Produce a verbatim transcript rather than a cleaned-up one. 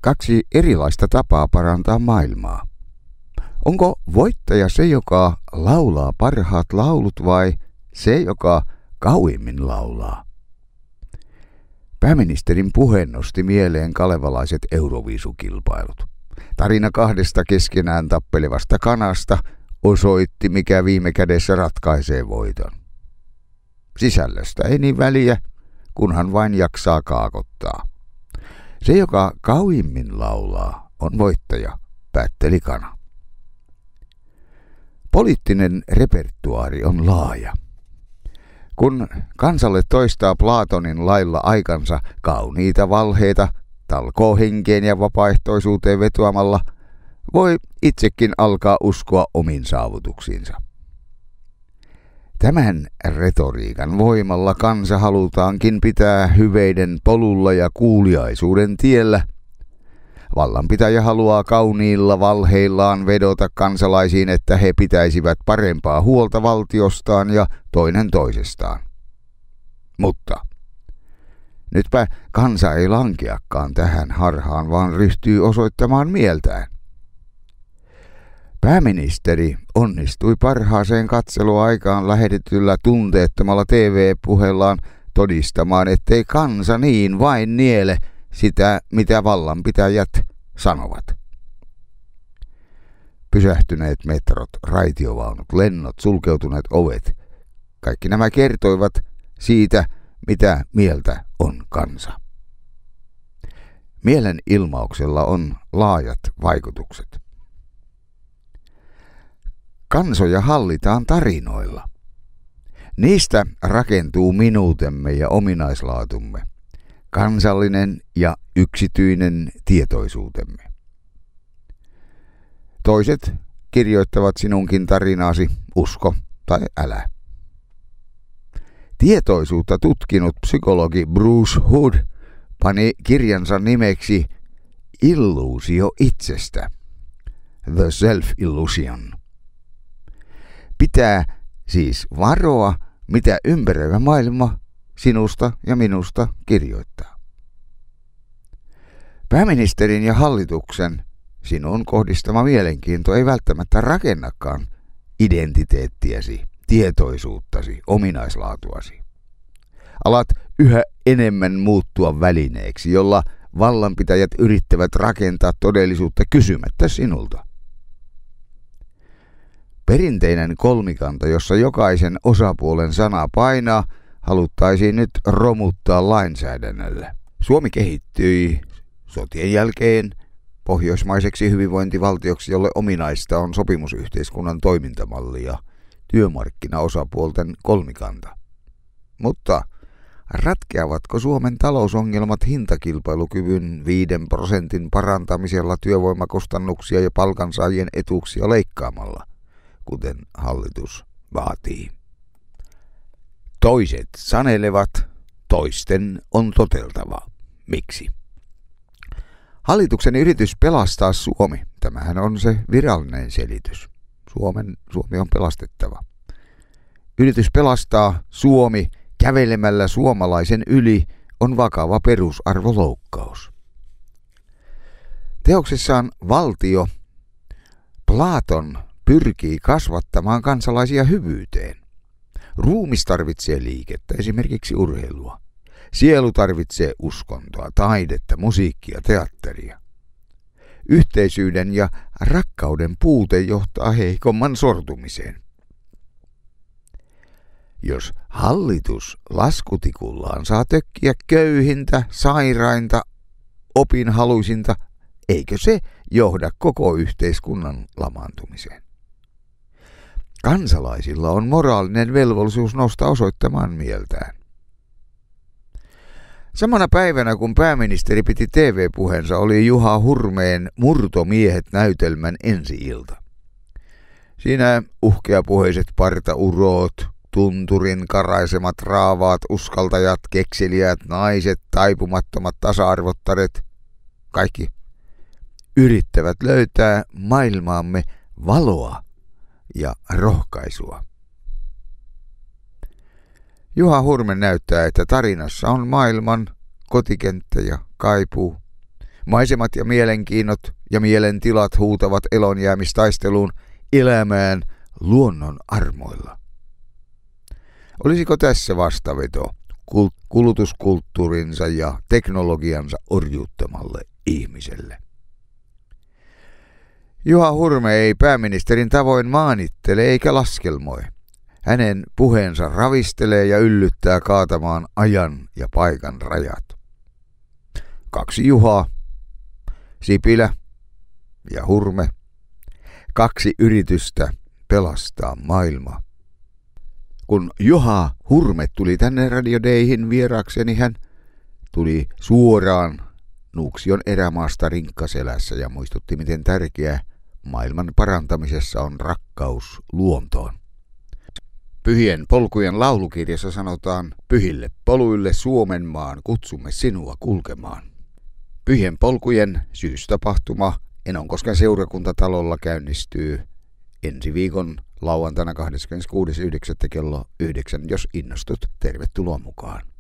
kaksi erilaista tapaa parantaa maailmaa. Onko voittaja se, joka laulaa parhaat laulut, vai se, joka kauimmin laulaa? Pääministerin puhe nosti mieleen kalevalaiset euroviisukilpailut. Tarina kahdesta keskenään tappelevasta kanasta osoitti, mikä viime kädessä ratkaisee voiton. Sisällöstä ei niin väliä, kunhan vain jaksaa kaakottaa. Se, joka kauimmin laulaa, on voittaja, päätteli kana. Poliittinen repertuaari on laaja. Kun kansalle toistaa Platonin lailla aikansa kauniita valheita talkoohenkeen ja vapaaehtoisuuteen vetoamalla, voi itsekin alkaa uskoa omiin saavutuksiinsa. Tämän retoriikan voimalla kansa halutaankin pitää hyveiden polulla ja kuuliaisuuden tiellä. Vallanpitäjä haluaa kauniilla valheillaan vedota kansalaisiin, että he pitäisivät parempaa huolta valtiostaan ja toinen toisestaan. Mutta nytpä kansa ei lankeakaan tähän harhaan, vaan ryhtyy osoittamaan mieltään. Pääministeri onnistui parhaaseen katseluaikaan lähetetyllä tunteettomalla T V-puheellaan todistamaan, ettei kansa niin vain niele sitä, mitä vallanpitäjät sanovat. Pysähtyneet metrot, raitiovaunut, lennot, sulkeutuneet ovet. Kaikki nämä kertoivat siitä, mitä mieltä on kansa. Mielen ilmauksella on laajat vaikutukset. Kansoja hallitaan tarinoilla. Niistä rakentuu minuutemme ja ominaislaatumme, kansallinen ja yksityinen tietoisuutemme. Toiset kirjoittavat sinunkin tarinaasi, usko tai älä. Tietoisuutta tutkinut psykologi Bruce Hood pani kirjansa nimeksi Illuusio itsestä, The Self-Illusion. Pitää siis varoa, mitä ympäröivä maailma sinusta ja minusta kirjoittaa. Pääministerin ja hallituksen sinun kohdistama mielenkiinto ei välttämättä rakennakaan identiteettiäsi, tietoisuuttasi, ominaislaatuasi. Alat yhä enemmän muuttua välineeksi, jolla vallanpitäjät yrittävät rakentaa todellisuutta kysymättä sinulta. Perinteinen kolmikanta, jossa jokaisen osapuolen sana painaa, haluttaisiin nyt romuttaa lainsäädännöllä. Suomi kehittyi sotien jälkeen pohjoismaiseksi hyvinvointivaltioksi, jolle ominaista on sopimusyhteiskunnan toimintamalli ja työmarkkinaosapuolten kolmikanta. Mutta ratkeavatko Suomen talousongelmat hintakilpailukyvyn viiden prosentin parantamisella, työvoimakustannuksia ja palkansaajien etuuksia leikkaamalla, kuten hallitus vaatii? Toiset sanelevat, toisten on toteltava. Miksi? Hallituksen yritys pelastaa Suomi. Tämähän on se virallinen selitys. Suomen, Suomi on pelastettava. Yritys pelastaa Suomi kävelemällä suomalaisen yli on vakava perusarvoloukkaus. Teoksessaan Valtio Platon pyrkii kasvattamaan kansalaisia hyvyyteen. Ruumis tarvitsee liikettä, esimerkiksi urheilua. Sielu tarvitsee uskontoa, taidetta, musiikkia, teatteria. Yhteisyyden ja rakkauden puute johtaa heikomman sortumiseen. Jos hallitus laskutikullaan saa tökkiä köyhintä, sairainta, opinhaluisinta, eikö se johda koko yhteiskunnan lamaantumiseen? Kansalaisilla on moraalinen velvollisuus nostaa osoittamaan mieltään. Samana päivänä, kun pääministeri piti T V-puheensa, oli Juha Hurmeen Murtomiehet-näytelmän ensi-ilta. Siinä uhkeapuheiset partauroot, tunturin karaisemat raavaat, uskaltajat, kekseliäät naiset, taipumattomat tasa-arvottaret, kaikki yrittävät löytää maailmaamme valoa ja rohkaisua. Juha Hurme näyttää, että tarinassa on maailman kotikenttä ja kaipuu, Maisemat ja mielenkiinnot ja mielentilat huutavat elonjäämistaisteluun elämään luonnon armoilla. Olisiko tässä vastaveto kulutuskulttuurinsa ja teknologiansa orjuuttamalle ihmiselle? Juha Hurme ei pääministerin tavoin maanittele eikä laskelmoi. Hänen puheensa ravistelee ja yllyttää kaatamaan ajan ja paikan rajat. Kaksi Juhaa, Sipilä ja Hurme, kaksi yritystä pelastaa maailma. Kun Juha Hurme tuli tänne Radio Dayhin vieraakseni, hän tuli suoraan Nuuksion erämaasta rinkkaselässä ja muistutti, miten tärkeää maailman parantamisessa on rakkaus luontoon. Pyhien polkujen laulukirjassa sanotaan, pyhille poluille Suomenmaan kutsumme sinua kulkemaan. Pyhien polkujen syystapahtuma Enonkosken seurakuntatalolla käynnistyy ensi viikon lauantaina kahdeskymmeneskuudes yhdeksättä kello yhdeksän, jos innostut, tervetuloa mukaan.